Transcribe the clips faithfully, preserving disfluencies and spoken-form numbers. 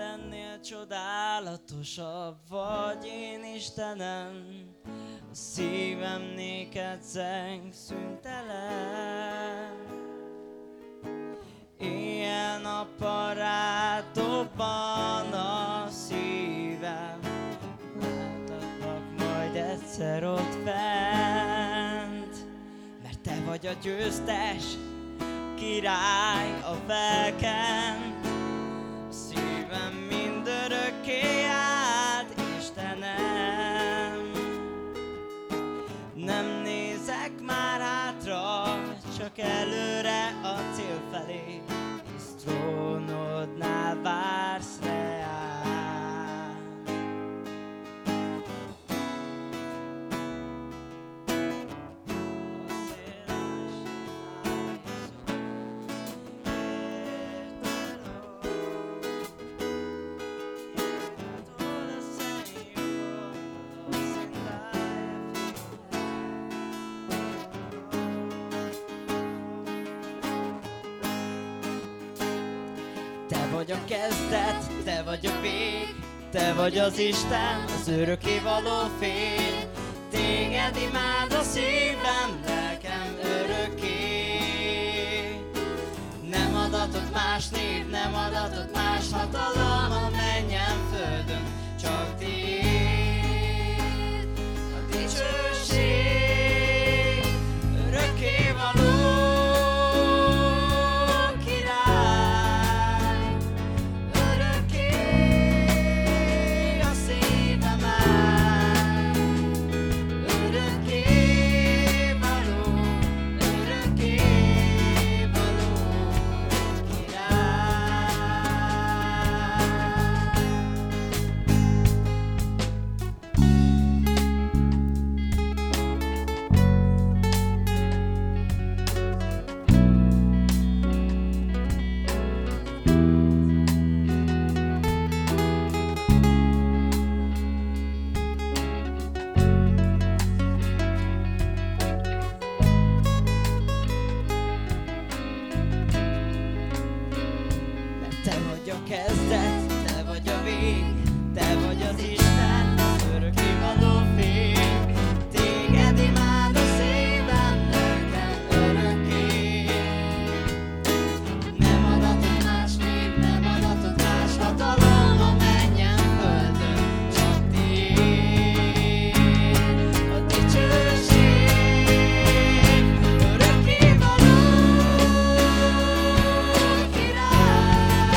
mindennél csodálatosabb vagy, én Istenem. A szívem néked zeng szüntelen. Éjjel-nappal rád dobban a szívem. Látlak majd egyszer ott fent, mert te vagy a győztes király a felkent. A szívem mindörökké állt, Istenem. Nem nézek már hátra, csak előre a cél felé, hisz trónodnál vársz reám. Te vagy a kezdet, te vagy a vég, te vagy az Isten, az örökkévaló fény. Téged imád a szívem, lelkem örökké. Nem adatott más név, nem adatott más hatalom a mennyen földön, csak tiéd a dicsőség, örökkévaló. Te vagy a kezdet, te vagy a vég, te vagy az Isten, az örökkévaló fény. Téged imád a szívem, lelkem örökké. Nem adatott más név, nem adatott más hatalom a mennyen földön, csak tiéd a dicsőség, örökkévaló király.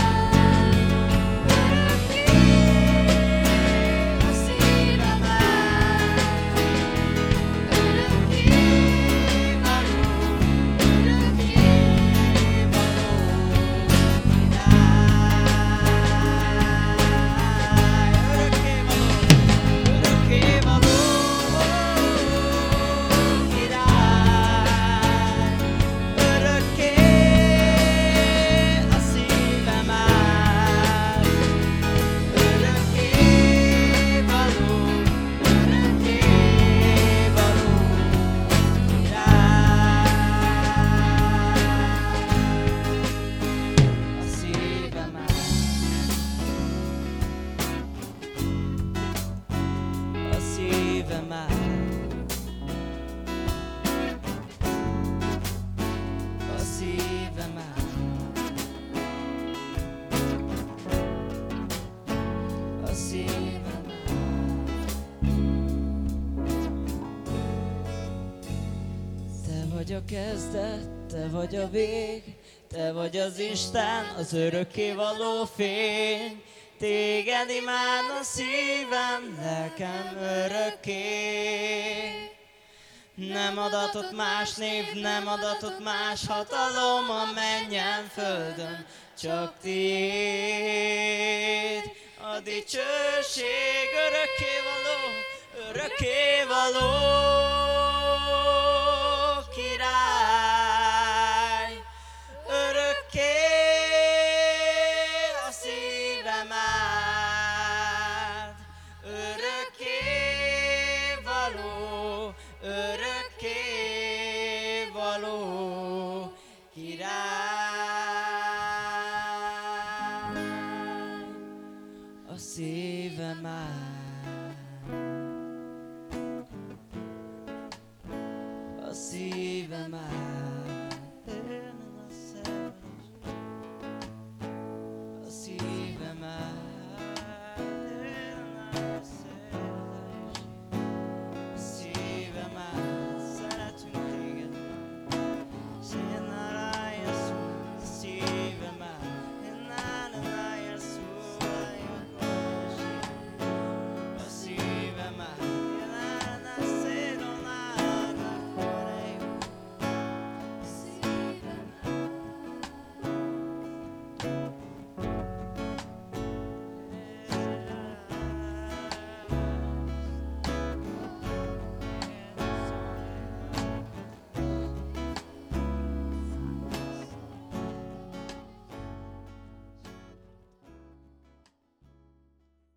Te vagy a kezdet, te vagy a vég, te vagy az Isten, az örökkévaló fény. Téged imád a szívem, lelkem örökké. Nem adatott más név, nem adatott más hatalom a mennyen földön, csak tiéd a dicsőség, örökkévaló, örökkévaló király. Örökké a szívem áld, örökkévaló, örökkévaló király. a szívem áll.